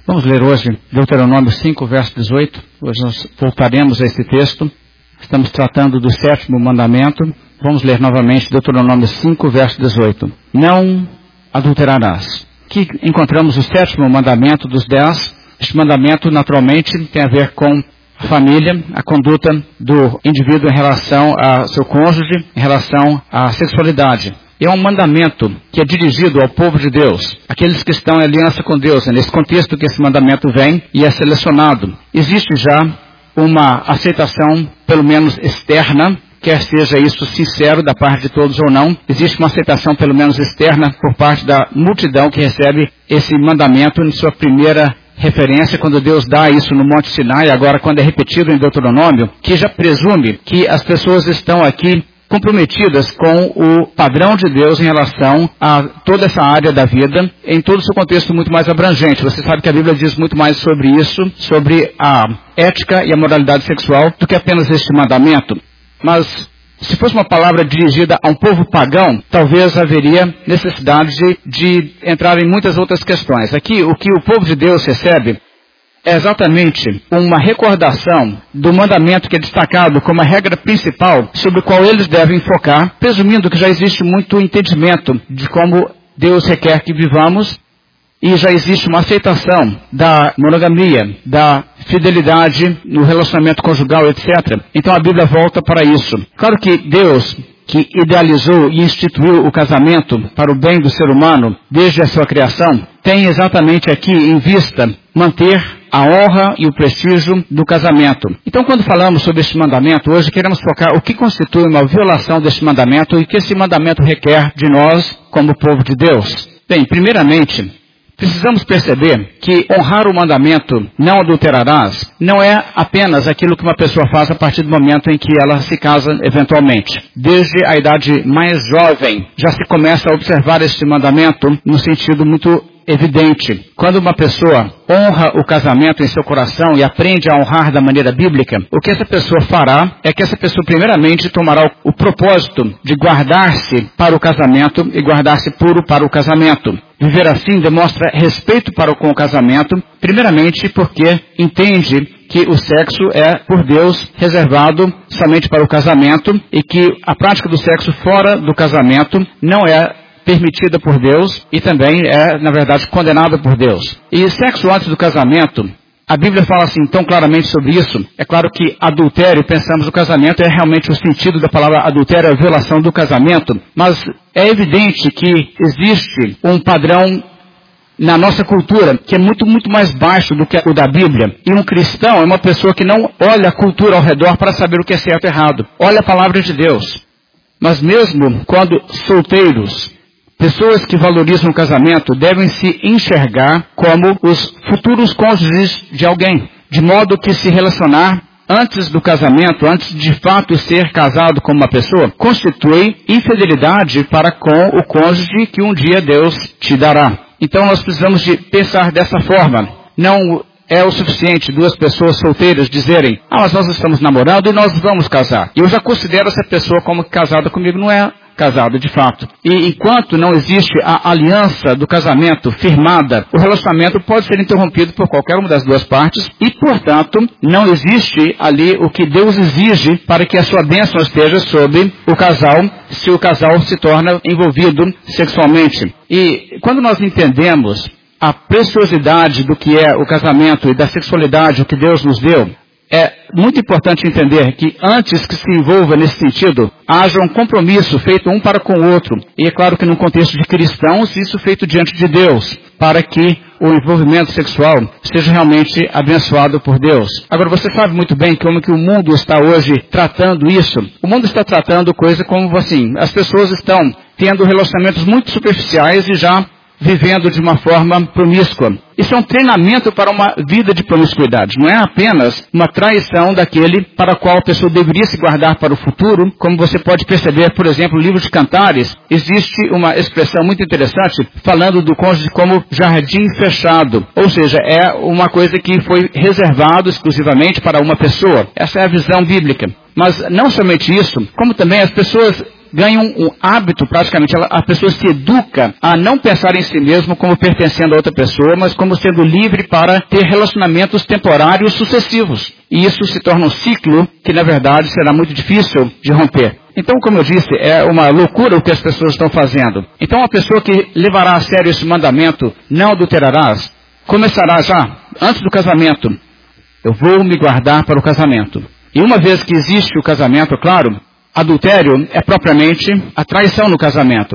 Vamos ler hoje Deuteronômio 5, verso 18. Hoje nós voltaremos a esse texto. Estamos tratando do 7º mandamento. Vamos ler novamente Deuteronômio 5, verso 18. Não adulterarás. Aqui encontramos o 7º mandamento dos 10. Este mandamento, naturalmente, tem a ver com a família, a conduta do indivíduo em relação ao seu cônjuge, em relação à sexualidade. É um mandamento que é dirigido ao povo de Deus, aqueles que estão em aliança com Deus. É nesse contexto que esse mandamento vem e é selecionado. Existe já uma aceitação, pelo menos externa, quer seja isso sincero da parte de todos ou não. Existe uma aceitação, pelo menos externa, por parte da multidão que recebe esse mandamento em sua primeira referência, quando Deus dá isso no Monte Sinai, agora quando é repetido em Deuteronômio, que já presume que as pessoas estão aqui comprometidas com o padrão de Deus em relação a toda essa área da vida, em todo o seu contexto muito mais abrangente. Você sabe que a Bíblia diz muito mais sobre isso, sobre a ética e a moralidade sexual, do que apenas este mandamento. Mas, se fosse uma palavra dirigida a um povo pagão, talvez haveria necessidade de entrar em muitas outras questões. Aqui, o que o povo de Deus recebe é exatamente uma recordação do mandamento que é destacado como a regra principal sobre o qual eles devem focar, presumindo que já existe muito entendimento de como Deus requer que vivamos e já existe uma aceitação da monogamia, da fidelidade no relacionamento conjugal, etc. Então a Bíblia volta para isso. Claro que Deus, que idealizou e instituiu o casamento para o bem do ser humano desde a sua criação, tem exatamente aqui em vista manter a honra e o prestígio do casamento. Então, quando falamos sobre este mandamento, hoje queremos focar o que constitui uma violação deste mandamento e o que esse mandamento requer de nós como povo de Deus. Bem, primeiramente, precisamos perceber que honrar o mandamento, não adulterarás, não é apenas aquilo que uma pessoa faz a partir do momento em que ela se casa eventualmente. Desde a idade mais jovem, já se começa a observar este mandamento no sentido muito evidente. Quando uma pessoa honra o casamento em seu coração e aprende a honrar da maneira bíblica, o que essa pessoa fará é que essa pessoa primeiramente tomará o propósito de guardar-se para o casamento e guardar-se puro para o casamento. Viver assim demonstra respeito para com o casamento, primeiramente porque entende que o sexo é, por Deus, reservado somente para o casamento e que a prática do sexo fora do casamento não é permitida por Deus e também é, na verdade, condenada por Deus. E sexo antes do casamento, a Bíblia fala assim tão claramente sobre isso. É claro que adultério, pensamos no casamento, é realmente o sentido da palavra adultério, a violação do casamento, mas é evidente que existe um padrão na nossa cultura, que é muito, muito mais baixo do que o da Bíblia. E um cristão é uma pessoa que não olha a cultura ao redor para saber o que é certo e errado. Olha a palavra de Deus. Mas mesmo quando solteiros, pessoas que valorizam o casamento devem se enxergar como os futuros cônjuges de alguém, de modo que se relacionar antes do casamento, antes de fato ser casado com uma pessoa, constitui infidelidade para com o cônjuge que um dia Deus te dará. Então nós precisamos de pensar dessa forma. Não é o suficiente duas pessoas solteiras dizerem, mas nós estamos namorando e nós vamos casar. E eu já considero essa pessoa como casada comigo, não é casado de fato. E enquanto não existe a aliança do casamento firmada, o relacionamento pode ser interrompido por qualquer uma das duas partes e, portanto, não existe ali o que Deus exige para que a sua bênção esteja sobre o casal, se o casal se torna envolvido sexualmente. E quando nós entendemos a preciosidade do que é o casamento e da sexualidade, o que Deus nos deu, é muito importante entender que antes que se envolva nesse sentido, haja um compromisso feito um para com o outro. E é claro que num contexto de cristãos, isso feito diante de Deus, para que o envolvimento sexual seja realmente abençoado por Deus. Agora, você sabe muito bem como que o mundo está hoje tratando isso. O mundo está tratando coisa como assim, as pessoas estão tendo relacionamentos muito superficiais e já vivendo de uma forma promíscua. Isso é um treinamento para uma vida de promiscuidade. Não é apenas uma traição daquele para o qual a pessoa deveria se guardar para o futuro. Como você pode perceber, por exemplo, no livro de Cantares, existe uma expressão muito interessante falando do cônjuge como jardim fechado. Ou seja, é uma coisa que foi reservado exclusivamente para uma pessoa. Essa é a visão bíblica. Mas não somente isso, como também as pessoas ganham um hábito, praticamente, a pessoa se educa a não pensar em si mesmo como pertencendo a outra pessoa, mas como sendo livre para ter relacionamentos temporários sucessivos. E isso se torna um ciclo que, na verdade, será muito difícil de romper. Então, como eu disse, é uma loucura o que as pessoas estão fazendo. Então, a pessoa que levará a sério esse mandamento, não adulterarás, começará já, antes do casamento, eu vou me guardar para o casamento. E uma vez que existe o casamento, claro, adultério é propriamente a traição no casamento.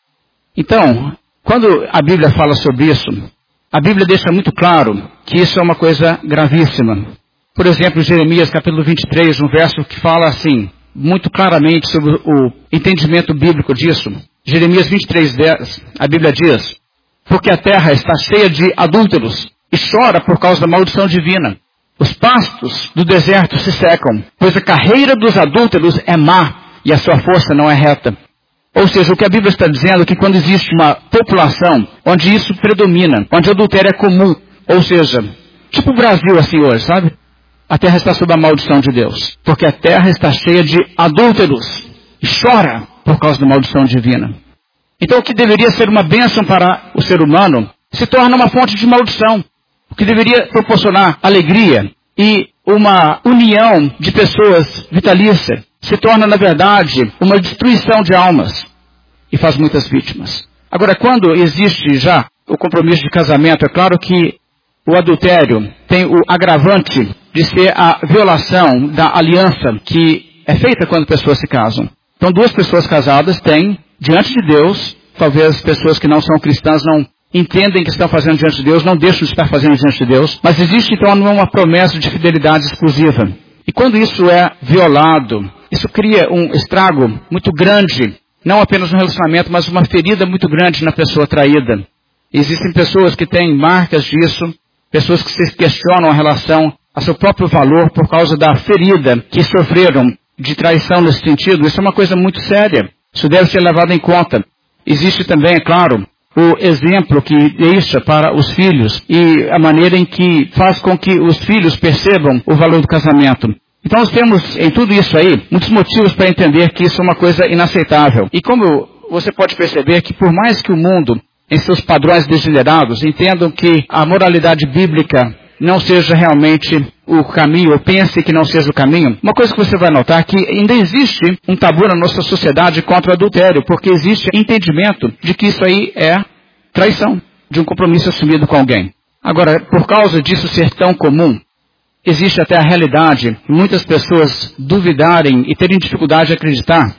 Então, quando a Bíblia fala sobre isso, a Bíblia deixa muito claro que isso é uma coisa gravíssima. Por exemplo, Jeremias capítulo 23, um verso que fala assim, muito claramente sobre o entendimento bíblico disso. Jeremias 23, 10, a Bíblia diz, porque a terra está cheia de adúlteros e chora por causa da maldição divina. Os pastos do deserto se secam, pois a carreira dos adúlteros é má e a sua força não é reta. Ou seja, o que a Bíblia está dizendo é que quando existe uma população onde isso predomina, onde o adultério é comum, ou seja, tipo o Brasil assim hoje, sabe? A terra está sob a maldição de Deus, porque a terra está cheia de adúlteros e chora por causa da maldição divina. Então o que deveria ser uma bênção para o ser humano se torna uma fonte de maldição. O que deveria proporcionar alegria e uma união de pessoas vitalícia se torna, na verdade, uma destruição de almas e faz muitas vítimas. Agora, quando existe já o compromisso de casamento, é claro que o adultério tem o agravante de ser a violação da aliança que é feita quando pessoas se casam. Então, duas pessoas casadas têm, diante de Deus, talvez pessoas que não são cristãs não entendem que estão fazendo diante de Deus, não deixam de estar fazendo diante de Deus, mas existe então uma promessa de fidelidade exclusiva. E quando isso é violado, isso cria um estrago muito grande, não apenas no relacionamento, mas uma ferida muito grande na pessoa traída. Existem pessoas que têm marcas disso, pessoas que se questionam a relação a seu próprio valor por causa da ferida que sofreram de traição nesse sentido. Isso é uma coisa muito séria. Isso deve ser levado em conta. Existe também, é claro, o exemplo que deixa para os filhos e a maneira em que faz com que os filhos percebam o valor do casamento. Então nós temos em tudo isso aí muitos motivos para entender que isso é uma coisa inaceitável. E como você pode perceber que por mais que o mundo, em seus padrões degenerados, entendam que a moralidade bíblica não seja realmente o caminho, ou pense que não seja o caminho, uma coisa que você vai notar é que ainda existe um tabu na nossa sociedade contra o adultério, porque existe entendimento de que isso aí é traição, de um compromisso assumido com alguém. Agora, por causa disso ser tão comum, existe até a realidade de muitas pessoas duvidarem e terem dificuldade de acreditar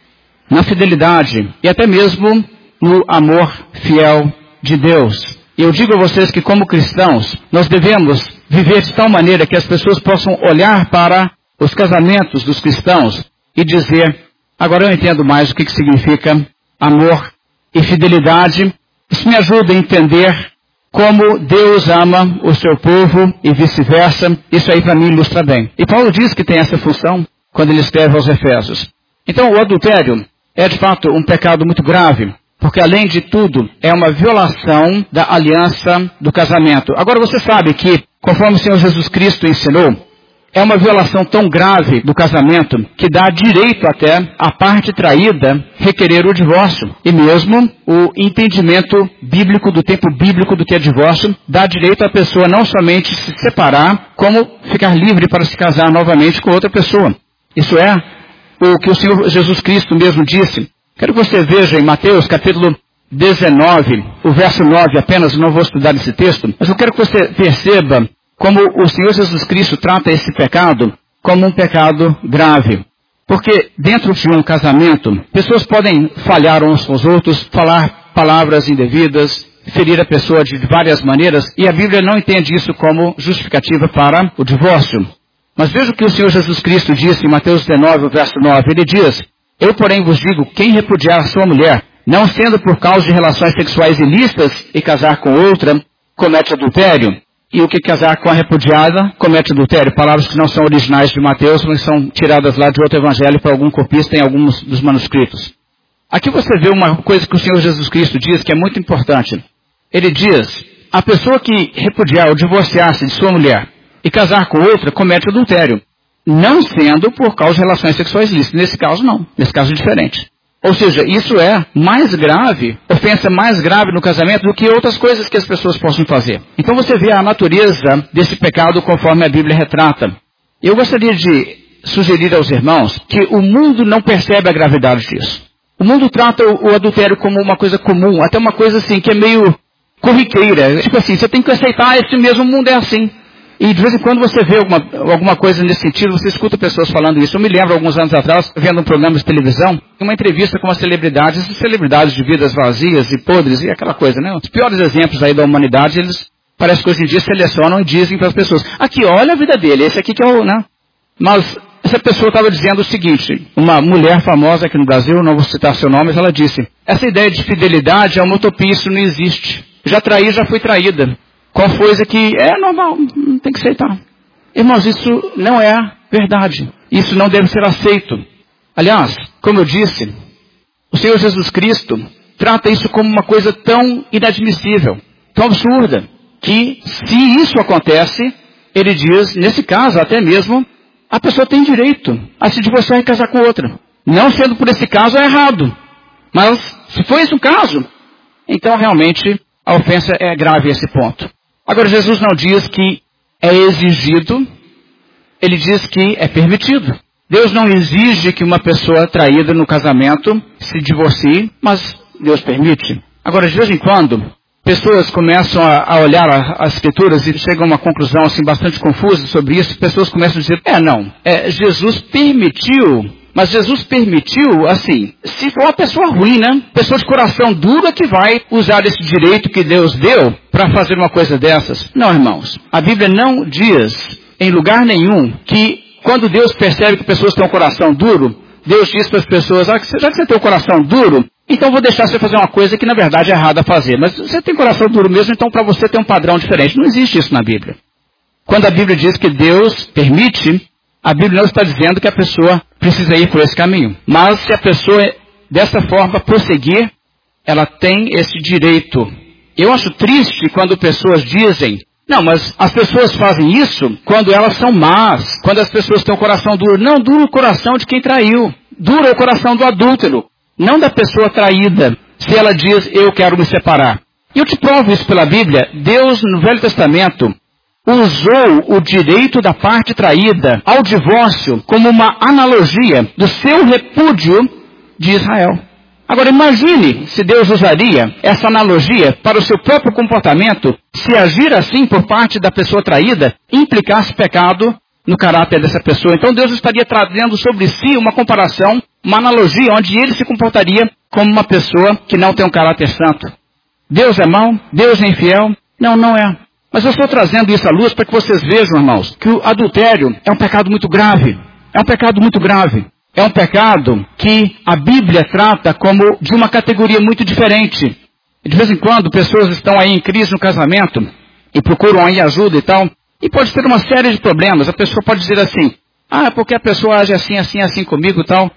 na fidelidade e até mesmo no amor fiel de Deus. E eu digo a vocês que como cristãos, nós devemos viver de tal maneira que as pessoas possam olhar para os casamentos dos cristãos e dizer, agora eu entendo mais o que significa amor e fidelidade. Isso me ajuda a entender como Deus ama o seu povo e vice-versa. Isso aí para mim ilustra bem. E Paulo diz que tem essa função quando ele escreve aos Efésios. Então o adultério é de fato um pecado muito grave. Porque, além de tudo, é uma violação da aliança do casamento. Agora, você sabe que, conforme o Senhor Jesus Cristo ensinou, é uma violação tão grave do casamento que dá direito até à parte traída requerer o divórcio. E mesmo o entendimento bíblico, do tempo bíblico do que é divórcio, dá direito à pessoa não somente se separar, como ficar livre para se casar novamente com outra pessoa. Isso é o que o Senhor Jesus Cristo mesmo disse. Quero que você veja em Mateus capítulo 19, o verso 9 apenas, não vou estudar esse texto, mas eu quero que você perceba como o Senhor Jesus Cristo trata esse pecado como um pecado grave. Porque dentro de um casamento, pessoas podem falhar uns com os outros, falar palavras indevidas, ferir a pessoa de várias maneiras, e a Bíblia não entende isso como justificativa para o divórcio. Mas veja o que o Senhor Jesus Cristo disse em Mateus 19, o verso 9, ele diz, eu, porém, vos digo, quem repudiar a sua mulher, não sendo por causa de relações sexuais ilícitas e casar com outra, comete adultério. E o que casar com a repudiada, comete adultério. Palavras que não são originais de Mateus, mas são tiradas lá de outro evangelho para algum copista em alguns dos manuscritos. Aqui você vê uma coisa que o Senhor Jesus Cristo diz que é muito importante. Ele diz, a pessoa que repudiar ou divorciar-se de sua mulher e casar com outra, comete adultério. Não sendo por causa de relações sexuais ilícitas. Nesse caso, não. Nesse caso é diferente. Ou seja, isso é mais grave, ofensa mais grave no casamento do que outras coisas que as pessoas possam fazer. Então você vê a natureza desse pecado conforme a Bíblia retrata. Eu gostaria de sugerir aos irmãos que o mundo não percebe a gravidade disso. O mundo trata o adultério como uma coisa comum, até uma coisa assim que é meio corriqueira. Tipo assim, você tem que aceitar, esse mesmo mundo é assim. E de vez em quando você vê alguma coisa nesse sentido, você escuta pessoas falando isso. Eu me lembro, alguns anos atrás, vendo um programa de televisão, uma entrevista com uma celebridade, essas celebridades de vidas vazias e podres e aquela coisa, né? Os piores exemplos aí da humanidade, eles parece que hoje em dia selecionam e dizem para as pessoas, aqui, olha a vida dele, esse aqui que é o, né? Mas essa pessoa estava dizendo o seguinte, uma mulher famosa aqui no Brasil, não vou citar seu nome, mas ela disse, essa ideia de fidelidade é uma utopia, isso não existe. Já traí, já fui traída. Qual coisa que é normal, não tem que aceitar. Irmãos, isso não é verdade. Isso não deve ser aceito. Aliás, como eu disse, o Senhor Jesus Cristo trata isso como uma coisa tão inadmissível, tão absurda, que se isso acontece, ele diz, nesse caso até mesmo, a pessoa tem direito a se divorciar e casar com outra. Não sendo por esse caso é errado. Mas se for esse o caso, então realmente a ofensa é grave a esse ponto. Agora, Jesus não diz que é exigido, ele diz que é permitido. Deus não exige que uma pessoa traída no casamento se divorcie, mas Deus permite. Agora, de vez em quando, pessoas começam a olhar as Escrituras e chegam a uma conclusão assim, bastante confusa sobre isso. Pessoas começam a dizer, Jesus permitiu. Mas Jesus permitiu, assim, se for uma pessoa ruim, né? Pessoa de coração duro é que vai usar esse direito que Deus deu para fazer uma coisa dessas. Não, irmãos. A Bíblia não diz em lugar nenhum que quando Deus percebe que pessoas têm um coração duro, Deus diz para as pessoas, já que você tem um coração duro, então vou deixar você fazer uma coisa que na verdade é errada a fazer. Mas você tem coração duro mesmo, então para você tem um padrão diferente. Não existe isso na Bíblia. Quando a Bíblia diz que Deus permite, a Bíblia não está dizendo que a pessoa precisa ir por esse caminho. Mas se a pessoa dessa forma prosseguir, ela tem esse direito. Eu acho triste quando pessoas dizem, não, mas as pessoas fazem isso quando elas são más, quando as pessoas têm o coração duro. Não, duro o coração de quem traiu. Duro é o coração do adúltero, não da pessoa traída, se ela diz, eu quero me separar. E eu te provo isso pela Bíblia. Deus, no Velho Testamento, usou o direito da parte traída ao divórcio como uma analogia do seu repúdio de Israel. Agora imagine se Deus usaria essa analogia para o seu próprio comportamento, se agir assim por parte da pessoa traída implicasse pecado no caráter dessa pessoa. Então Deus estaria trazendo sobre si uma comparação, uma analogia onde ele se comportaria como uma pessoa que não tem um caráter santo. Deus é mau? Deus é infiel? Não, não é. Mas eu estou trazendo isso à luz para que vocês vejam, irmãos, que o adultério é um pecado muito grave. É um pecado muito grave. É um pecado que a Bíblia trata como de uma categoria muito diferente. De vez em quando, pessoas estão aí em crise no casamento e procuram aí ajuda e tal. E pode ter uma série de problemas. A pessoa pode dizer assim, é porque a pessoa age assim, assim, assim comigo e tal.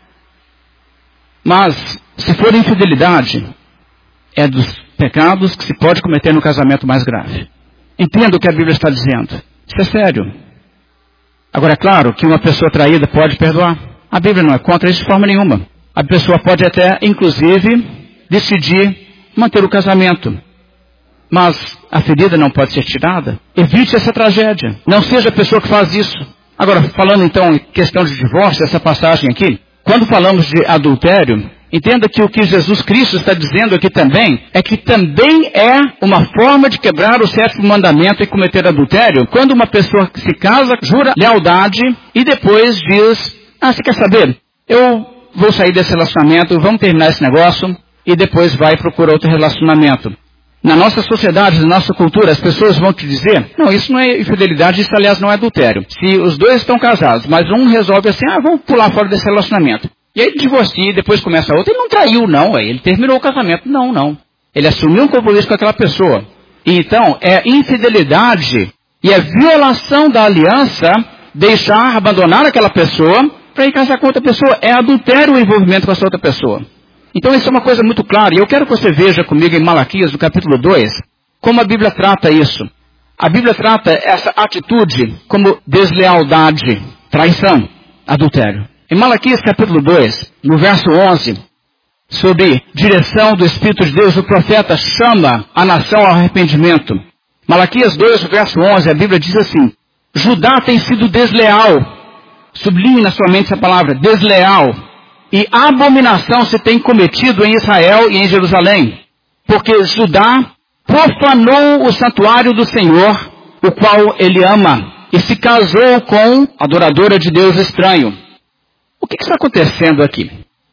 Mas, se for infidelidade, é dos pecados que se pode cometer no casamento mais grave. Entenda o que a Bíblia está dizendo. Isso é sério. Agora, é claro que uma pessoa traída pode perdoar. A Bíblia não é contra isso de forma nenhuma. A pessoa pode até, inclusive, decidir manter o casamento. Mas a ferida não pode ser tirada. Evite essa tragédia. Não seja a pessoa que faz isso. Agora, falando então em questão de divórcio, essa passagem aqui, quando falamos de adultério, entenda que o que Jesus Cristo está dizendo aqui também, é que também é uma forma de quebrar o sétimo mandamento e cometer adultério, quando uma pessoa se casa, jura lealdade e depois diz, você quer saber? Eu vou sair desse relacionamento, vamos terminar esse negócio e depois vai procurar outro relacionamento. Na nossa sociedade, na nossa cultura, as pessoas vão te dizer, não, isso não é infidelidade, isso aliás não é adultério. Se os dois estão casados, mas um resolve assim, vamos pular fora desse relacionamento. E aí ele divorcia e depois começa outro. Ele não traiu, não. Ele terminou o casamento. Não, não. Ele assumiu um compromisso com aquela pessoa. E então, é infidelidade e é violação da aliança abandonar aquela pessoa para ir casar com outra pessoa. É adultério o envolvimento com essa outra pessoa. Então, isso é uma coisa muito clara. E eu quero que você veja comigo em Malaquias, no capítulo 2, como a Bíblia trata isso. A Bíblia trata essa atitude como deslealdade, traição, adultério. Em Malaquias capítulo 2, no verso 11, sob direção do Espírito de Deus, o profeta chama a nação ao arrependimento. Malaquias 2, verso 11, a Bíblia diz assim: Judá tem sido desleal. Sublinhe na sua mente essa palavra, desleal. E abominação se tem cometido em Israel e em Jerusalém. Porque Judá profanou o santuário do Senhor, o qual ele ama, e se casou com adoradora de Deus estranho. O que está acontecendo aqui?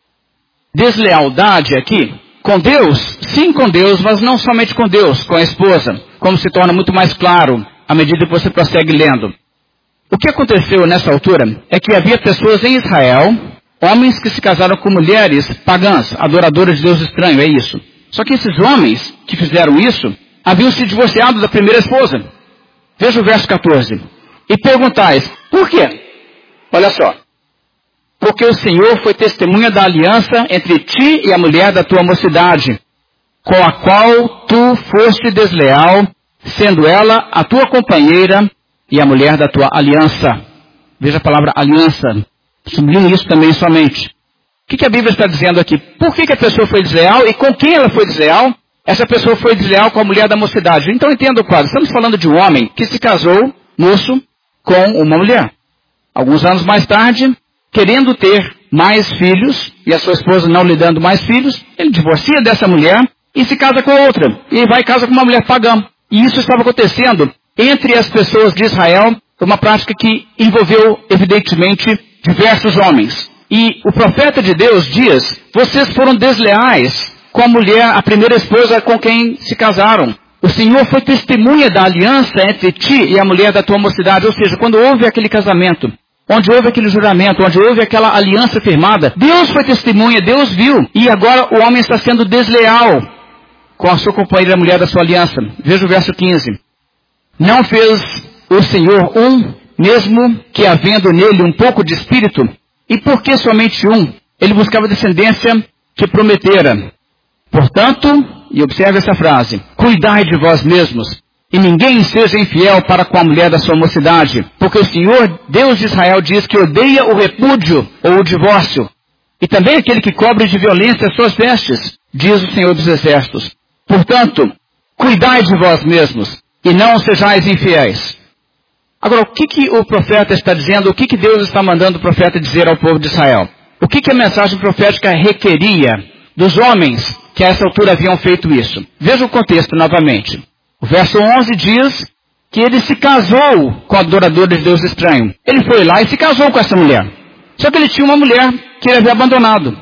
Deslealdade aqui? Com Deus? Sim, com Deus, mas não somente com Deus, com a esposa, como se torna muito mais claro à medida que você prossegue lendo. O que aconteceu nessa altura é que havia pessoas em Israel, homens que se casaram com mulheres pagãs, adoradoras de Deus estranho, é isso. Só que esses homens que fizeram isso, haviam se divorciado da primeira esposa. Veja o verso 14. E perguntais, por quê? Olha só. Porque o Senhor foi testemunha da aliança entre ti e a mulher da tua mocidade, com a qual tu foste desleal, sendo ela a tua companheira e a mulher da tua aliança. Veja a palavra aliança. Sublinhe isso também somente. O que a Bíblia está dizendo aqui? Por que a pessoa foi desleal e com quem ela foi desleal? Essa pessoa foi desleal com a mulher da mocidade. Então entenda o quadro. Estamos falando de um homem que se casou, moço, com uma mulher. Alguns anos mais tarde, querendo ter mais filhos, e a sua esposa não lhe dando mais filhos, ele divorcia dessa mulher e se casa com outra. E vai e casa com uma mulher pagã. E isso estava acontecendo entre as pessoas de Israel, uma prática que envolveu, evidentemente, diversos homens. E o profeta de Deus diz, vocês foram desleais com a mulher, a primeira esposa com quem se casaram. O Senhor foi testemunha da aliança entre ti e a mulher da tua mocidade. Ou seja, quando houve aquele casamento, onde houve aquele juramento, onde houve aquela aliança firmada, Deus foi testemunha, Deus viu. E agora o homem está sendo desleal com a sua companheira, a mulher da sua aliança. Veja o verso 15. Não fez o Senhor mesmo que havendo nele um pouco de espírito? E por que somente um? Ele buscava descendência que prometera. Portanto, e observe essa frase, cuidai de vós mesmos, e ninguém seja infiel para com a mulher da sua mocidade, porque o Senhor, Deus de Israel, diz que odeia o repúdio ou o divórcio, e também aquele que cobre de violência as suas vestes, diz o Senhor dos Exércitos. Portanto, cuidai de vós mesmos, e não sejais infiéis. Agora, o que o profeta está dizendo? O que Deus está mandando o profeta dizer ao povo de Israel? O que a mensagem profética requeria dos homens que a essa altura haviam feito isso? Veja o contexto novamente. O verso 11 diz que ele se casou com a adoradora de Deus estranho. Ele foi lá e se casou com essa mulher. Só que ele tinha uma mulher que ele havia abandonado.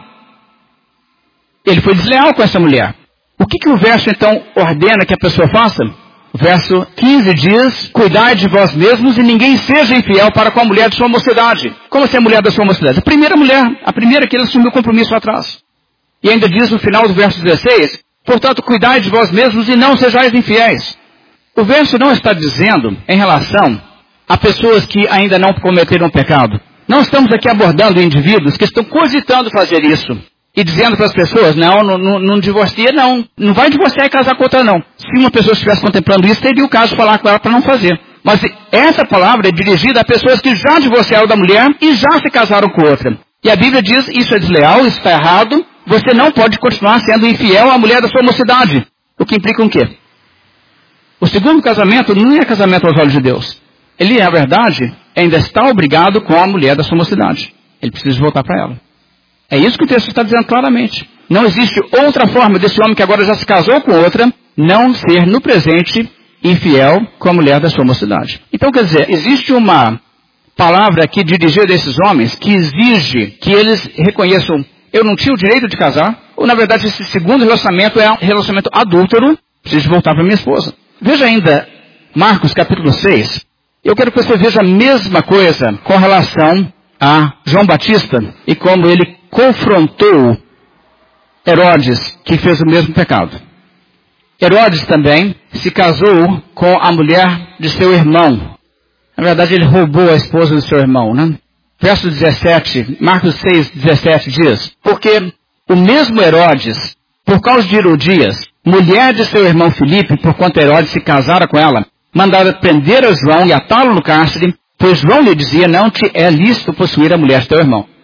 Ele foi desleal com essa mulher. O que o verso então ordena que a pessoa faça? O verso 15 diz, cuidai de vós mesmos e ninguém seja infiel para com a mulher de sua mocidade. Como assim a mulher da sua mocidade? A primeira mulher, a primeira que ele assumiu o compromisso atrás. E ainda diz no final do verso 16, portanto, cuidai de vós mesmos e não sejais infiéis. O verso não está dizendo em relação a pessoas que ainda não cometeram pecado. Não estamos aqui abordando indivíduos que estão cogitando fazer isso. E dizendo para as pessoas, não divorcia, não vai divorciar e casar com outra, não. Se uma pessoa estivesse contemplando isso, teria o caso de falar com ela para não fazer. Mas essa palavra é dirigida a pessoas que já divorciaram da mulher e já se casaram com outra. E a Bíblia diz, isso é desleal, isso está errado, você não pode continuar sendo infiel à mulher da sua mocidade. O que implica o quê? O segundo casamento não é casamento aos olhos de Deus. Ele, na verdade, ainda está obrigado com a mulher da sua mocidade. Ele precisa voltar para ela. É isso que o texto está dizendo claramente. Não existe outra forma desse homem que agora já se casou com outra, não ser no presente infiel com a mulher da sua mocidade. Então, quer dizer, existe uma palavra aqui dirigida a esses homens que exige que eles reconheçam, eu não tinha o direito de casar, ou na verdade esse segundo relacionamento é um relacionamento adúltero, preciso voltar para minha esposa. Veja ainda Marcos capítulo 6. Eu quero que você veja a mesma coisa com relação a João Batista e como ele confrontou Herodes, que fez o mesmo pecado. Herodes também se casou com a mulher de seu irmão. Na verdade, ele roubou a esposa do seu irmão, né? Verso 17, Marcos 6, 17 diz, porque o mesmo Herodes, por causa de Herodias, mulher de seu irmão Filipe, porquanto Herodes se casara com ela, mandara prender a João e atá-lo no cárcere, pois João lhe dizia, não te é lícito possuir a mulher de teu irmão.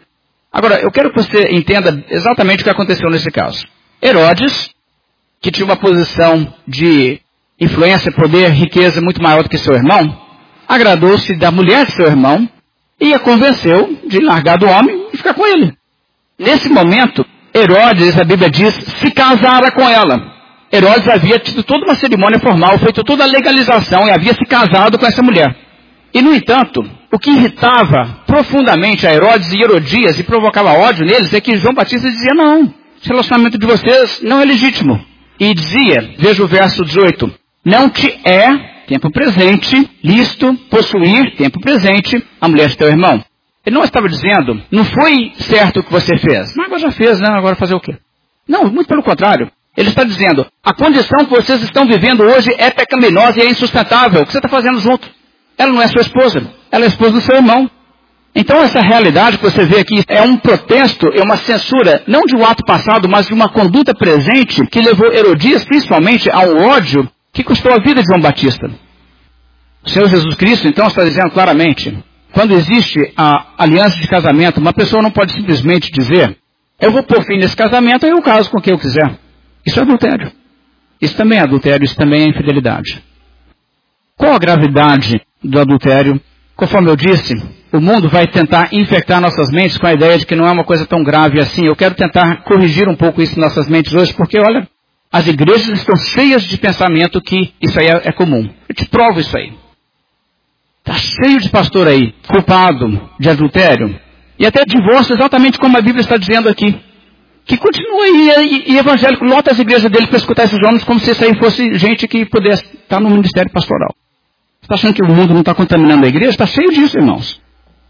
Agora, eu quero que você entenda exatamente o que aconteceu nesse caso. Herodes, que tinha uma posição de influência, poder, riqueza muito maior do que seu irmão, agradou-se da mulher de seu irmão e a convenceu de largar do homem e ficar com ele. Nesse momento, Herodes, a Bíblia diz, se casara com ela. Herodes havia tido toda uma cerimônia formal, feito toda a legalização e havia se casado com essa mulher. E, no entanto, o que irritava profundamente a Herodes e Herodias e provocava ódio neles é que João Batista dizia, não, esse relacionamento de vocês não é legítimo. E dizia, veja o verso 18, não te é, tempo presente, lícito, possuir, tempo presente, a mulher de teu irmão. Ele não estava dizendo, não foi certo o que você fez. Mas agora já fez, né? Agora fazer o quê? Não, muito pelo contrário. Ele está dizendo, a condição que vocês estão vivendo hoje é pecaminosa e é insustentável. O que você está fazendo junto? Ela não é sua esposa, ela é a esposa do seu irmão. Então essa realidade que você vê aqui é um protesto, é uma censura, não de um ato passado, mas de uma conduta presente que levou Herodias principalmente ao ódio que custou a vida de João Batista. O Senhor Jesus Cristo então está dizendo claramente, quando existe a aliança de casamento, uma pessoa não pode simplesmente dizer, eu vou pôr fim nesse casamento e eu caso com quem eu quiser. Isso é adultério. Isso também é adultério, isso também é infidelidade. Qual a gravidade do adultério? Conforme eu disse, o mundo vai tentar infectar nossas mentes com a ideia de que não é uma coisa tão grave assim. Eu quero tentar corrigir um pouco isso em nossas mentes hoje, porque olha, as igrejas estão cheias de pensamento que isso aí é comum. Eu te provo isso aí. Está cheio de pastor aí, culpado de adultério, e até divórcio, exatamente como a Bíblia está dizendo aqui. Que continua aí, e evangélico lota as igrejas dele para escutar esses homens como se isso aí fosse gente que pudesse estar no ministério pastoral. Você está achando que o mundo não está contaminando a igreja? Está cheio disso, irmãos.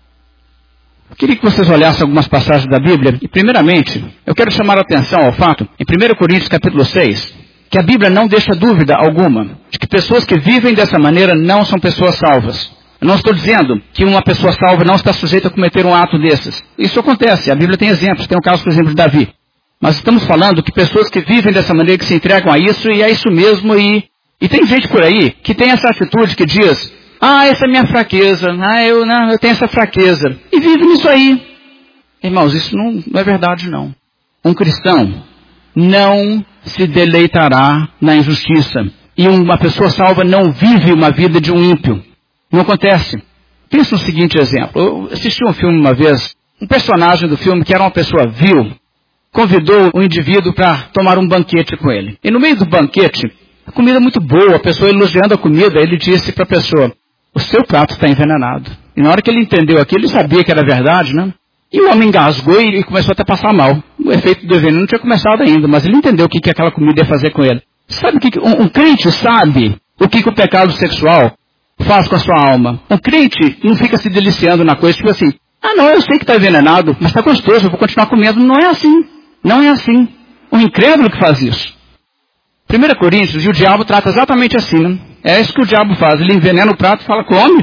Eu queria que vocês olhassem algumas passagens da Bíblia. E primeiramente, eu quero chamar a atenção ao fato, em 1 Coríntios capítulo 6, que a Bíblia não deixa dúvida alguma de que pessoas que vivem dessa maneira não são pessoas salvas. Eu não estou dizendo que uma pessoa salva não está sujeita a cometer um ato desses. Isso acontece, a Bíblia tem exemplos, tem o caso, por exemplo, de Davi. Mas estamos falando que pessoas que vivem dessa maneira, que se entregam a isso, e é isso mesmo, e tem gente por aí que tem essa atitude que diz, essa é minha fraqueza, eu tenho essa fraqueza, e vive nisso aí. Irmãos, isso não é verdade, não. Um cristão não se deleitará na injustiça, e uma pessoa salva não vive uma vida de um ímpio. Não acontece. Pensa no seguinte exemplo, eu assisti um filme uma vez, um personagem do filme que era uma pessoa vil, convidou um indivíduo para tomar um banquete com ele. E no meio do banquete, a comida é muito boa, a pessoa elogiando a comida, ele disse para a pessoa, o seu prato está envenenado. E na hora que ele entendeu aquilo, ele sabia que era verdade, né? E o homem engasgou e começou até a passar mal. O efeito do veneno não tinha começado ainda, mas ele entendeu o que aquela comida ia fazer com ele. Sabe o que um crente sabe o que o pecado sexual faz com a sua alma? Um crente não fica se deliciando na coisa, tipo assim, não, eu sei que está envenenado, mas está gostoso, eu vou continuar comendo. Não é assim. Não é assim. Um incrédulo que faz isso. 1 Coríntios, e o diabo trata exatamente assim, né? É isso que o diabo faz. Ele envenena o prato e fala, come.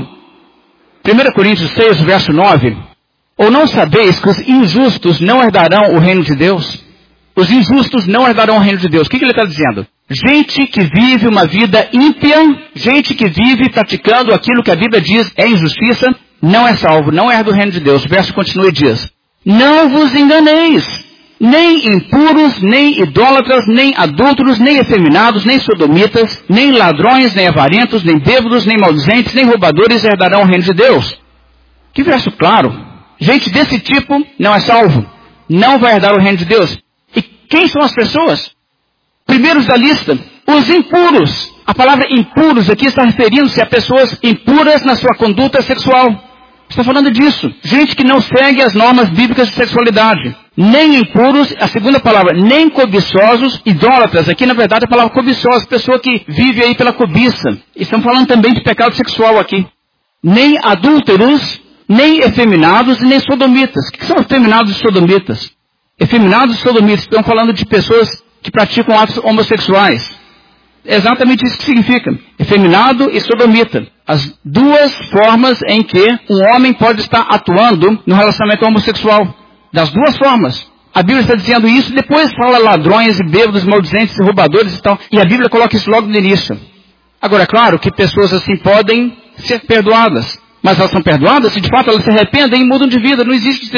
1 Coríntios 6, verso 9. Ou não sabeis que os injustos não herdarão o reino de Deus? Os injustos não herdarão o reino de Deus. O que ele está dizendo? Gente que vive uma vida ímpia, gente que vive praticando aquilo que a Bíblia diz é injustiça, não é salvo, não herda o reino de Deus. O verso continua e diz, não vos enganeis. Nem impuros, nem idólatras, nem adúlteros, nem efeminados, nem sodomitas, nem ladrões, nem avarentos, nem bêbados, nem maldizentes, nem roubadores herdarão o reino de Deus. Que verso claro. Gente desse tipo não é salvo. Não vai herdar o reino de Deus. E quem são as pessoas? Primeiros da lista, os impuros. A palavra impuros aqui está referindo-se a pessoas impuras na sua conduta sexual. Está falando disso. Gente que não segue as normas bíblicas de sexualidade. Nem impuros, a segunda palavra, nem cobiçosos, idólatras. Aqui, na verdade, a palavra cobiçosa, pessoa que vive aí pela cobiça. Estamos falando também de pecado sexual aqui. Nem adúlteros, nem efeminados, nem sodomitas. O que são efeminados e sodomitas? Efeminados e sodomitas, estão falando de pessoas que praticam atos homossexuais. É exatamente isso que significa. Efeminado e sodomita. As duas formas em que um homem pode estar atuando no relacionamento homossexual. Das duas formas. A Bíblia está dizendo isso, depois fala ladrões e bêbados, maldizentes e roubadores e tal. E a Bíblia coloca isso logo no início. Agora, é claro que pessoas assim podem ser perdoadas. Mas elas são perdoadas se de fato elas se arrependem e mudam de vida. Não existe dizer assim,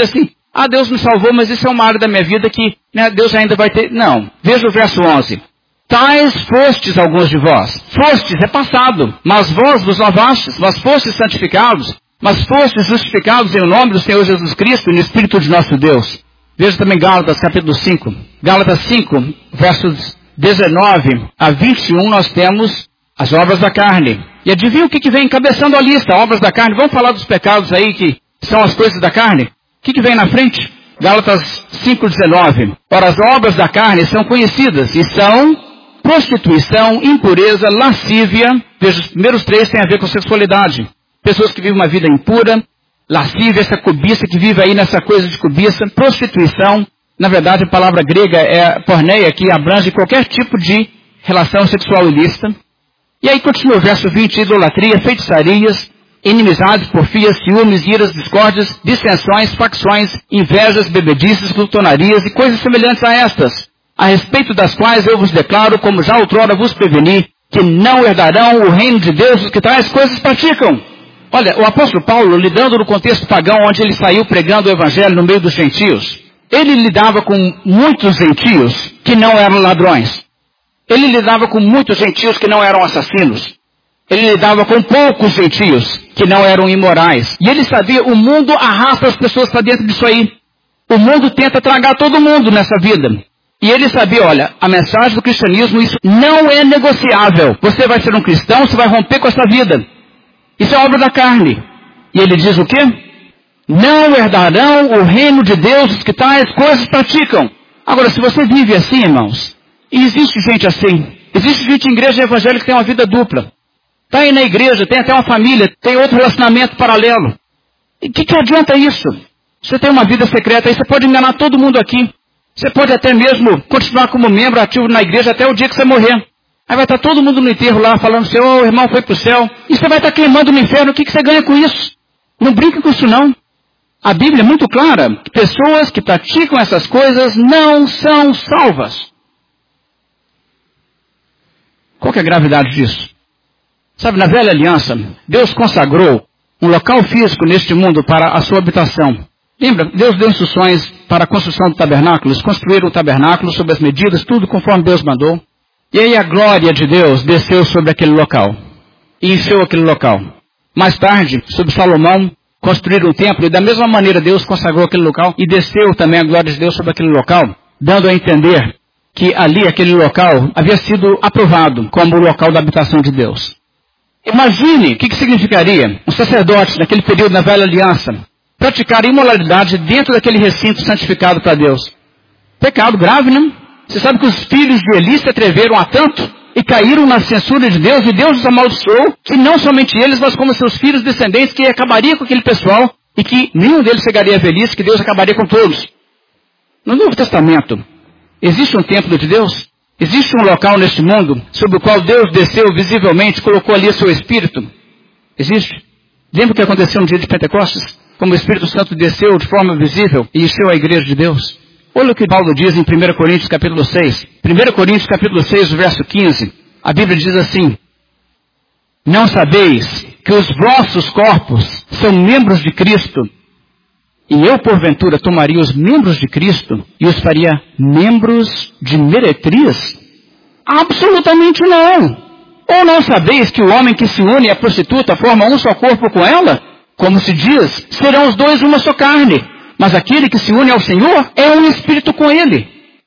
Ah, Deus me salvou, mas isso é uma área da minha vida que Deus ainda vai ter. Não. Veja o verso 11. Tais fostes alguns de vós. Fostes é passado. Mas vós vos lavastes, mas fostes santificados, mas fostes justificados em nome do Senhor Jesus Cristo e no Espírito de nosso Deus. Veja também Gálatas capítulo 5. Gálatas 5, versos 19 a 21, nós temos as obras da carne. E adivinha o que vem encabeçando a lista? Obras da carne. Vamos falar dos pecados aí que são as coisas da carne? O que vem na frente? Gálatas 5,19. Ora, as obras da carne são conhecidas e são prostituição, impureza, lascívia. Veja, os primeiros 3 têm a ver com sexualidade. Pessoas que vivem uma vida impura, lascívia, essa cobiça que vive aí nessa coisa de cobiça, prostituição. Na verdade, a palavra grega é porneia, que abrange qualquer tipo de relação sexual ilícita. E aí continua o verso 20, idolatria, feitiçarias, inimizades, porfias, ciúmes, iras, discórdias, dissensões, facções, invejas, bebedices, glutonarias e coisas semelhantes a estas, a respeito das quais eu vos declaro, como já outrora vos preveni, que não herdarão o reino de Deus os que tais coisas praticam. Olha, o apóstolo Paulo, lidando no contexto pagão, onde ele saiu pregando o evangelho no meio dos gentios, ele lidava com muitos gentios que não eram ladrões. Ele lidava com muitos gentios que não eram assassinos. Ele lidava com poucos gentios que não eram imorais. E ele sabia, o mundo arrasta as pessoas para dentro disso aí. O mundo tenta tragar todo mundo nessa vida. E ele sabia, olha, a mensagem do cristianismo, isso não é negociável. Você vai ser um cristão, você vai romper com essa vida. Isso é obra da carne. E ele diz o quê? Não herdarão o reino de Deus os que tais coisas praticam. Agora, se você vive assim, irmãos, e existe gente assim, existe gente em igreja evangélica que tem uma vida dupla. Está aí na igreja, tem até uma família, tem outro relacionamento paralelo. E o que adianta isso? Você tem uma vida secreta aí, você pode enganar todo mundo aqui. Você pode até mesmo continuar como membro ativo na igreja até o dia que você morrer. Aí vai estar todo mundo no enterro lá falando, seu irmão foi para o céu. E você vai estar queimando no inferno, o que você ganha com isso? Não brinque com isso não. A Bíblia é muito clara, que pessoas que praticam essas coisas não são salvas. Qual que é a gravidade disso? Sabe, na velha aliança, Deus consagrou um local físico neste mundo para a sua habitação. Lembra? Deus deu instruções para a construção do tabernáculo. Eles construíram o tabernáculo sob as medidas, tudo conforme Deus mandou. E aí a glória de Deus desceu sobre aquele local. E encheu aquele local. Mais tarde, sob Salomão, construíram um templo. E da mesma maneira Deus consagrou aquele local. E desceu também a glória de Deus sobre aquele local. Dando a entender que ali, aquele local, havia sido aprovado como o local da habitação de Deus. Imagine o que significaria um sacerdote, naquele período na velha aliança, praticar imoralidade dentro daquele recinto santificado para Deus. Pecado grave, não? Você sabe que os filhos de Eli se atreveram a tanto e caíram na censura de Deus, e Deus os amaldiçoou, e não somente eles, mas como seus filhos descendentes, que acabaria com aquele pessoal, e que nenhum deles chegaria à velhice, que Deus acabaria com todos. No Novo Testamento, existe um templo de Deus? Existe um local neste mundo sobre o qual Deus desceu visivelmente, colocou ali o seu Espírito? Existe? Lembra o que aconteceu no dia de Pentecostes? Como o Espírito Santo desceu de forma visível e encheu a igreja de Deus? Olha o que Paulo diz em 1 Coríntios capítulo 6. 1 Coríntios capítulo 6, verso 15. A Bíblia diz assim: não sabeis que os vossos corpos são membros de Cristo? E eu, porventura, tomaria os membros de Cristo e os faria membros de meretriz? Absolutamente não. Ou não sabeis que o homem que se une à prostituta forma um só corpo com ela? Como se diz, serão os dois uma só carne. Mas aquele que se une ao Senhor é um espírito com ele.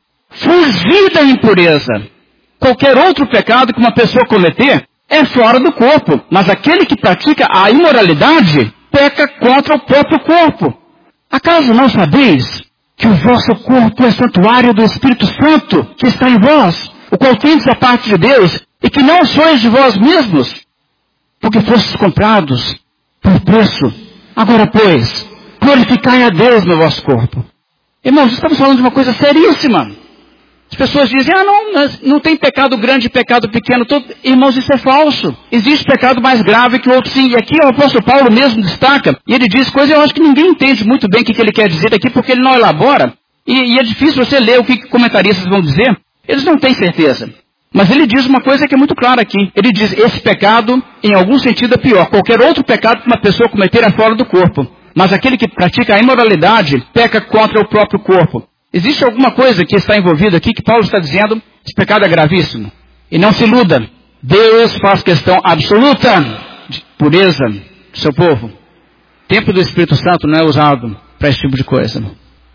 Fugir da impureza. Qualquer outro pecado que uma pessoa cometer é fora do corpo. Mas aquele que pratica a imoralidade peca contra o próprio corpo. Acaso não sabeis que o vosso corpo é santuário do Espírito Santo que está em vós, o qual tendes da parte de Deus, e que não sois de vós mesmos, porque fostes comprados por preço? Agora, pois, glorificai a Deus no vosso corpo. Irmãos, estamos falando de uma coisa seríssima. As pessoas dizem, não tem pecado grande e pecado pequeno. Irmãos, isso é falso. Existe pecado mais grave que o outro, sim. E aqui o apóstolo Paulo mesmo destaca, e ele diz coisa, eu acho que ninguém entende muito bem o que ele quer dizer aqui, porque ele não elabora. E é difícil você ler o que comentaristas vão dizer. Eles não têm certeza. Mas ele diz uma coisa que é muito clara aqui. Ele diz, esse pecado, em algum sentido, é pior. Qualquer outro pecado que uma pessoa cometer é fora do corpo. Mas aquele que pratica a imoralidade peca contra o próprio corpo. Existe alguma coisa que está envolvida aqui que Paulo está dizendo? Esse pecado é gravíssimo. E não se iluda. Deus faz questão absoluta de pureza do seu povo. O templo do Espírito Santo não é usado para esse tipo de coisa.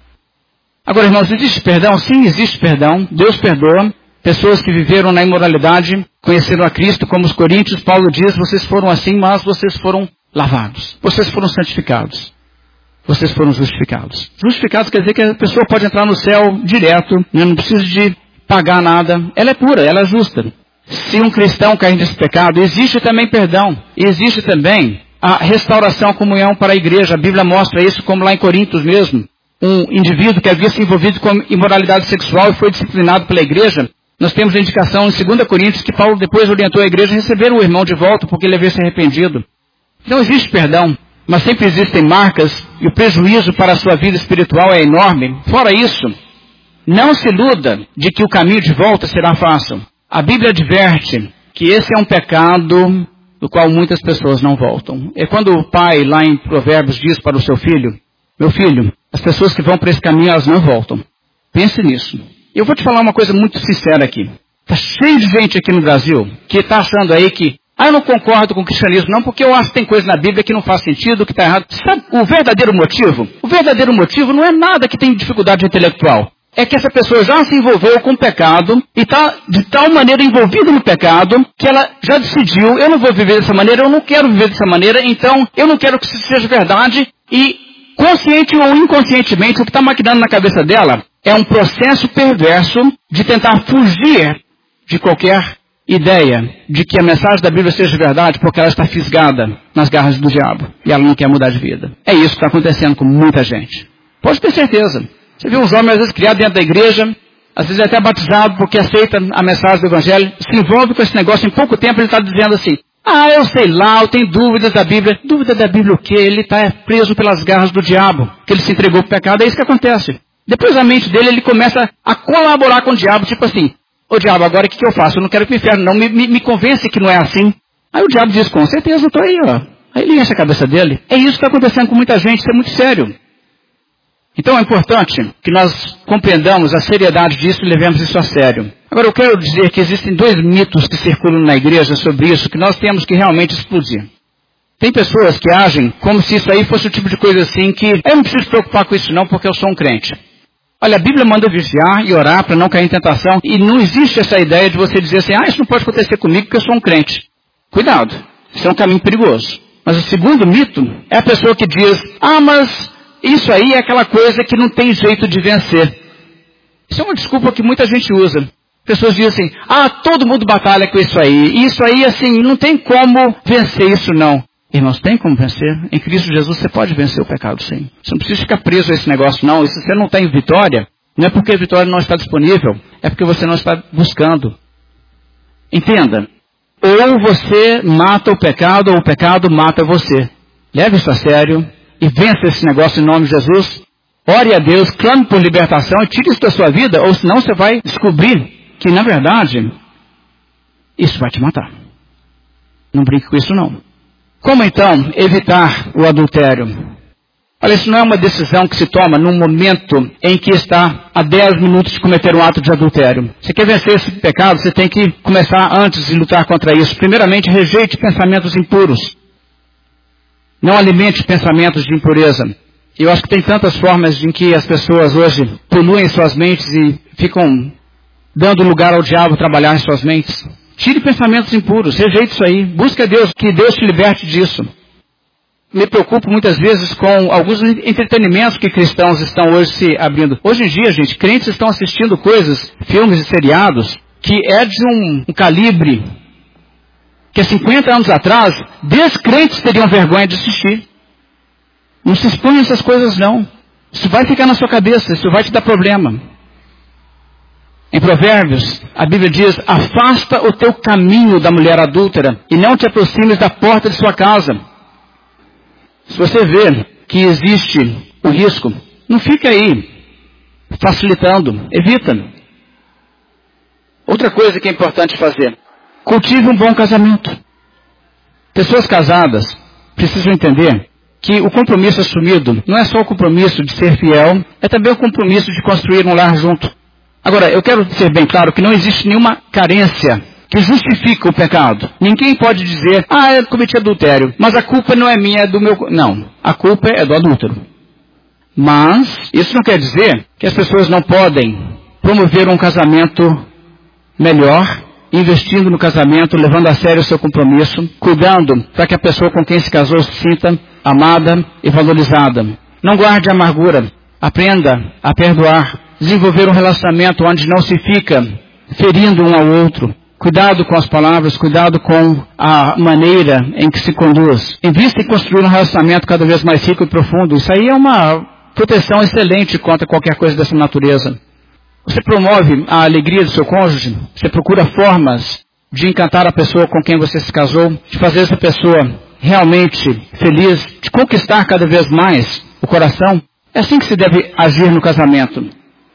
Agora, irmãos, existe perdão? Sim, existe perdão. Deus perdoa. Pessoas que viveram na imoralidade, conheceram a Cristo, como os coríntios, Paulo diz, vocês foram assim, mas vocês foram lavados. Vocês foram santificados. Vocês foram justificados. Justificados quer dizer que a pessoa pode entrar no céu direto, não precisa de pagar nada. Ela é pura, ela é justa. Se um cristão cair nesse pecado, existe também perdão. Existe também a restauração, a comunhão para a igreja. A Bíblia mostra isso, como lá em Coríntios mesmo. Um indivíduo que havia se envolvido com imoralidade sexual e foi disciplinado pela igreja. Nós temos a indicação em 2 Coríntios que Paulo depois orientou a igreja a receber o irmão de volta porque ele havia se arrependido. Então existe perdão, mas sempre existem marcas e o prejuízo para a sua vida espiritual é enorme. Fora isso, não se iluda de que o caminho de volta será fácil. A Bíblia adverte que esse é um pecado do qual muitas pessoas não voltam. É quando o pai lá em Provérbios diz para o seu filho, meu filho, as pessoas que vão para esse caminho elas não voltam. Pense nisso. Eu vou te falar uma coisa muito sincera aqui. Está cheio de gente aqui no Brasil que está achando aí que, eu não concordo com o cristianismo não, porque eu acho que tem coisa na Bíblia que não faz sentido, que está errado. Sabe o verdadeiro motivo? O verdadeiro motivo não é nada que tem dificuldade intelectual. É que essa pessoa já se envolveu com o pecado e está de tal maneira envolvida no pecado que ela já decidiu, eu não vou viver dessa maneira, eu não quero viver dessa maneira, então eu não quero que isso seja verdade e consciente ou inconscientemente o que está maquinando na cabeça dela é um processo perverso de tentar fugir de qualquer ideia de que a mensagem da Bíblia seja verdade porque ela está fisgada nas garras do diabo e ela não quer mudar de vida. É isso que está acontecendo com muita gente. Pode ter certeza. Você vê uns homens às vezes criados dentro da igreja, às vezes até batizado porque aceita a mensagem do Evangelho, se envolve com esse negócio em pouco tempo ele está dizendo assim, eu sei lá, eu tenho dúvidas da Bíblia. Dúvida da Bíblia o quê? Ele está preso pelas garras do diabo, que ele se entregou para o pecado, é isso que acontece. Depois a mente dele, ele começa a colaborar com o diabo, tipo assim, ô diabo, agora o que eu faço? Eu não quero ir para o inferno, não, me convence que não é assim. Aí o diabo diz, com certeza, eu estou aí, ó. Aí ele enche a cabeça dele. É isso que está acontecendo com muita gente, isso é muito sério. Então é importante que nós compreendamos a seriedade disso e levemos isso a sério. Agora eu quero dizer que existem 2 mitos que circulam na igreja sobre isso que nós temos que realmente explodir. Tem pessoas que agem como se isso aí fosse o tipo de coisa assim que eu não preciso me preocupar com isso não porque eu sou um crente. Olha, a Bíblia manda vigiar e orar para não cair em tentação e não existe essa ideia de você dizer assim, isso não pode acontecer comigo porque eu sou um crente. Cuidado, isso é um caminho perigoso. Mas o segundo mito é a pessoa que diz, mas isso aí é aquela coisa que não tem jeito de vencer. Isso é uma desculpa que muita gente usa. Pessoas dizem assim, todo mundo batalha com isso aí. E isso aí, assim, não tem como vencer isso não. Irmãos, tem como vencer? Em Cristo Jesus você pode vencer o pecado, sim. Você não precisa ficar preso a esse negócio não. E se você não está em vitória, não é porque a vitória não está disponível, é porque você não está buscando. Entenda. Ou você mata o pecado, ou o pecado mata você. Leve isso a sério. E vença esse negócio em nome de Jesus, ore a Deus, clame por libertação e tire isso da sua vida, ou senão você vai descobrir que, na verdade, isso vai te matar. Não brinque com isso não. Como então evitar o adultério? Olha, isso não é uma decisão que se toma num momento em que está a 10 minutos de cometer um ato de adultério. Você quer vencer esse pecado, você tem que começar antes de lutar contra isso. Primeiramente, rejeite pensamentos impuros. Não alimente pensamentos de impureza. Eu acho que tem tantas formas em que as pessoas hoje poluem suas mentes e ficam dando lugar ao diabo trabalhar em suas mentes. Tire pensamentos impuros, rejeite isso aí. Busque a Deus, que Deus te liberte disso. Me preocupo muitas vezes com alguns entretenimentos que cristãos estão hoje se abrindo. Hoje em dia, gente, crentes estão assistindo coisas, filmes e seriados, que é de um calibre que há 50 anos atrás, descrentes teriam vergonha de assistir. Não se expõe a essas coisas não. Isso vai ficar na sua cabeça, isso vai te dar problema. Em Provérbios, a Bíblia diz, afasta o teu caminho da mulher adúltera e não te aproximes da porta de sua casa. Se você vê que existe o risco, não fique aí facilitando, evita. Outra coisa que é importante fazer, cultive um bom casamento. Pessoas casadas precisam entender que o compromisso assumido não é só o compromisso de ser fiel, é também o compromisso de construir um lar junto. Agora, eu quero ser bem claro que não existe nenhuma carência que justifica o pecado. Ninguém pode dizer, eu cometi adultério, mas a culpa não é minha, é do meu... Não, a culpa é do adúltero. Mas, isso não quer dizer que as pessoas não podem promover um casamento melhor, investindo no casamento, levando a sério o seu compromisso, cuidando para que a pessoa com quem se casou se sinta amada e valorizada. Não guarde amargura, aprenda a perdoar, desenvolver um relacionamento onde não se fica ferindo um ao outro. Cuidado com as palavras, cuidado com a maneira em que se conduz. Invista em construir um relacionamento cada vez mais rico e profundo. Isso aí é uma proteção excelente contra qualquer coisa dessa natureza. Você promove a alegria do seu cônjuge, você procura formas de encantar a pessoa com quem você se casou, de fazer essa pessoa realmente feliz, de conquistar cada vez mais o coração. É assim que se deve agir no casamento.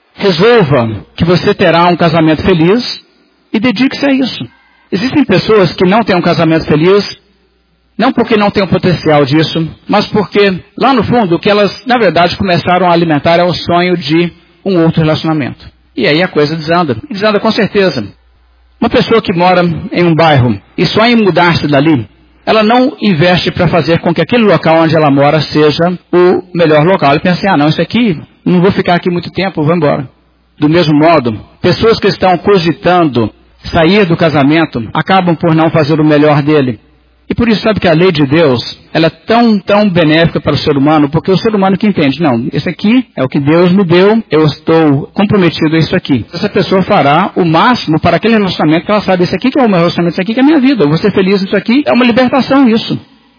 Resolva que você terá um casamento feliz e dedique-se a isso. Existem pessoas que não têm um casamento feliz, não porque não têm o potencial disso, mas porque, lá no fundo, o que elas, na verdade, começaram a alimentar é o sonho de um outro relacionamento. E aí a coisa desanda. E desanda com certeza. Uma pessoa que mora em um bairro e sonha em mudar-se dali, ela não investe para fazer com que aquele local onde ela mora seja o melhor local. Ela pensa, não, isso aqui, não vou ficar aqui muito tempo, vou embora. Do mesmo modo, pessoas que estão cogitando sair do casamento acabam por não fazer o melhor dele. E por isso sabe que a lei de Deus, ela é tão benéfica para o ser humano, porque o ser humano que entende, não, isso aqui é o que Deus me deu, eu estou comprometido a isso aqui. Essa pessoa fará o máximo para aquele relacionamento que ela sabe, isso aqui que é o meu relacionamento, isso aqui que é a minha vida, eu vou ser feliz nisso aqui, é uma libertação isso.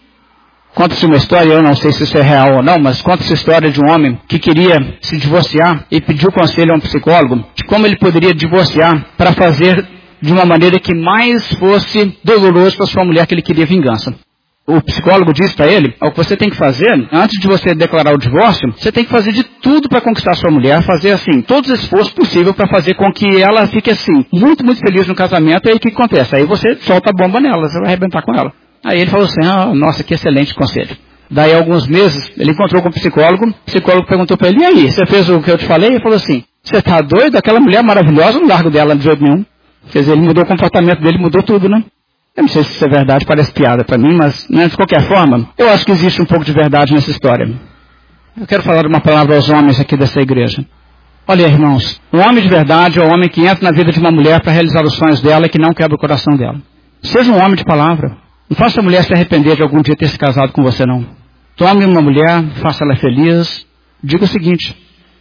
Conta-se uma história, eu não sei se isso é real ou não, mas conta-se a história de um homem que queria se divorciar e pediu conselho a um psicólogo de como ele poderia divorciar para fazer de uma maneira que mais fosse doloroso para sua mulher, que ele queria vingança. O psicólogo disse para ele, o que você tem que fazer, antes de você declarar o divórcio, você tem que fazer de tudo para conquistar sua mulher, fazer assim, todos os esforços possíveis para fazer com que ela fique assim, muito feliz no casamento, e aí o que acontece? Aí você solta a bomba nela, você vai arrebentar com ela. Aí ele falou assim, nossa, que excelente conselho. Daí alguns meses, ele encontrou com o psicólogo perguntou para ele, e aí, você fez o que eu te falei? Ele falou assim, você está doido? Aquela mulher maravilhosa, não largo dela de jeito nenhum. Quer dizer, ele mudou o comportamento dele, mudou tudo, né? Eu não sei se isso é verdade, parece piada para mim, mas né, de qualquer forma, eu acho que existe um pouco de verdade nessa história. Eu quero falar uma palavra aos homens aqui dessa igreja. Olha, irmãos, um homem de verdade é o homem que entra na vida de uma mulher para realizar os sonhos dela e que não quebra o coração dela. Seja um homem de palavra. Não faça a mulher se arrepender de algum dia ter se casado com você, não. Tome uma mulher, faça ela feliz. Diga o seguinte,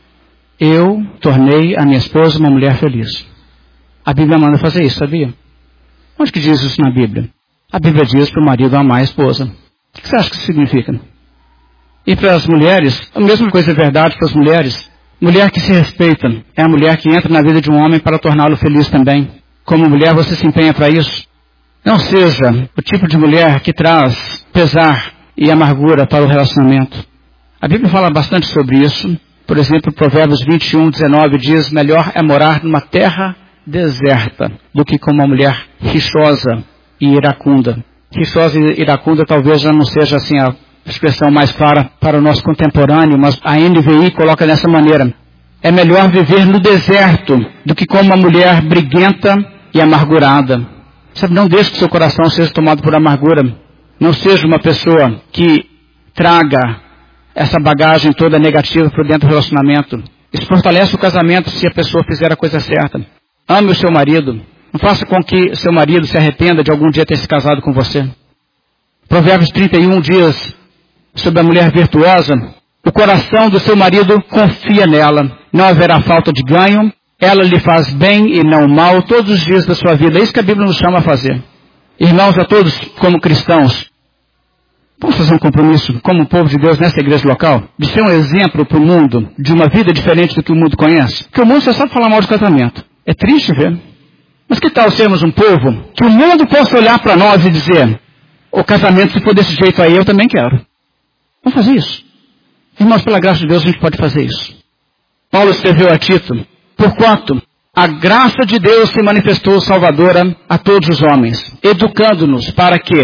eu tornei a minha esposa uma mulher feliz. A Bíblia manda fazer isso, sabia? Onde que diz isso na Bíblia? A Bíblia diz para o marido amar a esposa. O que você acha que isso significa? E para as mulheres, a mesma coisa é verdade para as mulheres. Mulher que se respeita é a mulher que entra na vida de um homem para torná-lo feliz também. Como mulher, você se empenha para isso. Não seja o tipo de mulher que traz pesar e amargura para o relacionamento. A Bíblia fala bastante sobre isso. Por exemplo, Provérbios 21:19 diz, melhor é morar numa terra deserta do que com uma mulher rixosa e iracunda. Rixosa e iracunda talvez já não seja assim a expressão mais clara para o nosso contemporâneo, mas a NVI coloca dessa maneira. É melhor viver no deserto do que com uma mulher briguenta e amargurada. Sabe, não deixe que seu coração seja tomado por amargura. Não seja uma pessoa que traga essa bagagem toda negativa para dentro do relacionamento. Isso fortalece o casamento se a pessoa fizer a coisa certa. Ame o seu marido. Não faça com que seu marido se arrependa de algum dia ter se casado com você. Provérbios 31 diz sobre a mulher virtuosa. O coração do seu marido confia nela. Não haverá falta de ganho. Ela lhe faz bem e não mal todos os dias da sua vida. É isso que a Bíblia nos chama a fazer. Irmãos, a todos como cristãos, vamos fazer um compromisso como povo de Deus nessa igreja local, de ser um exemplo para o mundo, de uma vida diferente do que o mundo conhece. Porque o mundo só sabe falar mal de casamento. É triste ver. Mas que tal sermos um povo que o mundo possa olhar para nós e dizer, o casamento se for desse jeito aí, eu também quero. Vamos fazer isso. Irmãos, pela graça de Deus a gente pode fazer isso. Paulo escreveu a Tito, porquanto a graça de Deus se manifestou salvadora a todos os homens, educando-nos para que,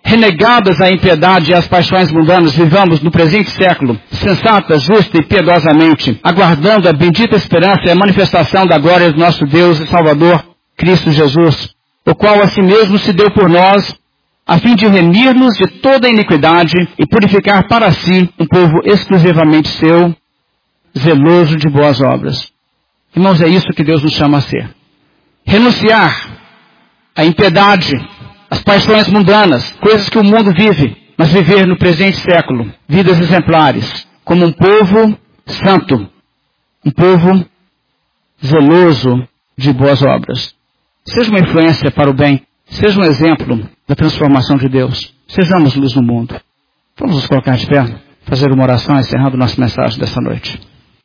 renegadas a impiedade e as paixões mundanas, vivamos no presente século, sensata, justa e piedosamente, aguardando a bendita esperança e a manifestação da glória do nosso Deus e Salvador, Cristo Jesus, o qual a si mesmo se deu por nós, a fim de remir-nos de toda a iniquidade e purificar para si um povo exclusivamente seu, zeloso de boas obras. Irmãos, é isso que Deus nos chama a ser. Renunciar à impiedade, às paixões mundanas, coisas que o mundo vive, mas viver no presente século, vidas exemplares, como um povo santo, um povo zeloso de boas obras. Seja uma influência para o bem, seja um exemplo da transformação de Deus. Sejamos luz no mundo. Vamos nos colocar de pé, fazer uma oração encerrando nossa mensagem dessa noite.